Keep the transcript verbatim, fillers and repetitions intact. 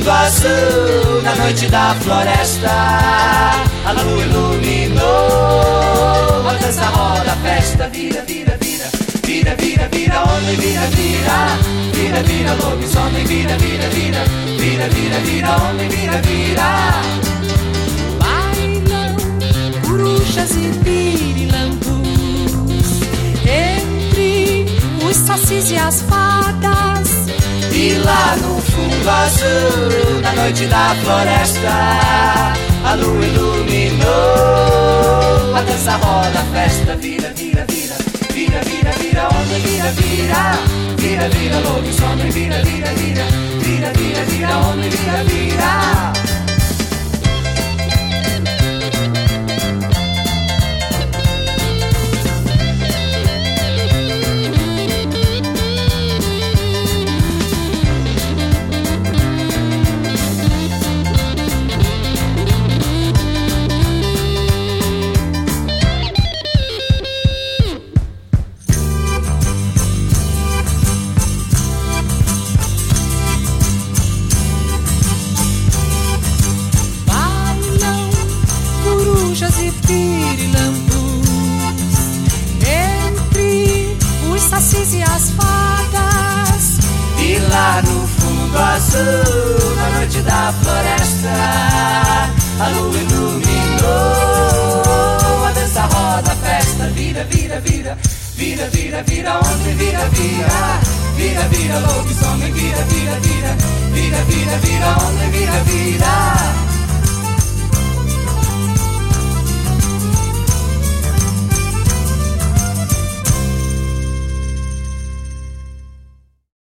fundo azul, na noite da floresta, a lua iluminou. A dança roda, a festa vira, vira, vira, vira, vira, vira, homem, vira, vira, vira, vira, lobisomem, vira, vira, vira, vira, vira, vira, homem, vira, vira. Bailam corujas e pirilampus entre os sacis e as fadas. E lá no fundo azul, na noite da floresta, a lua iluminou. A dança roda, a festa vira, vira, vira, vira, vira, vira, homem, vira, vira, vira, vira, lobisomem, vira, vira, vira, vira, vira, vira, homem, vira, vira. E pirilampus entre os sacis e as fadas. E lá no fundo azul, na noite da floresta, a lua iluminou. A dança roda, a festa vira, vira, vira, vira, vira, vira, homem, vira, vira, vira, vira, lobisomem, vira, vira, vira, vira, vira, vira, homem, vira, vira.